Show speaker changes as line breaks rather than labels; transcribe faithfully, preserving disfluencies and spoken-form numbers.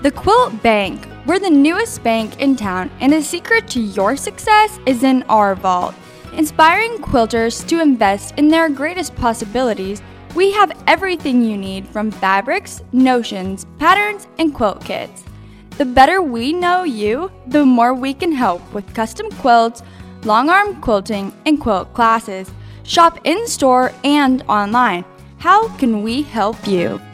The Quilt Bank. We're the newest bank in town, and the secret to your success is in our vault. Inspiring quilters to invest in their greatest possibilities, we have everything you need from fabrics, notions, patterns, and quilt kits. The better we know you, the more we can help with custom quilts, long arm quilting, and quilt classes. Shop in-store and online. How can we help you?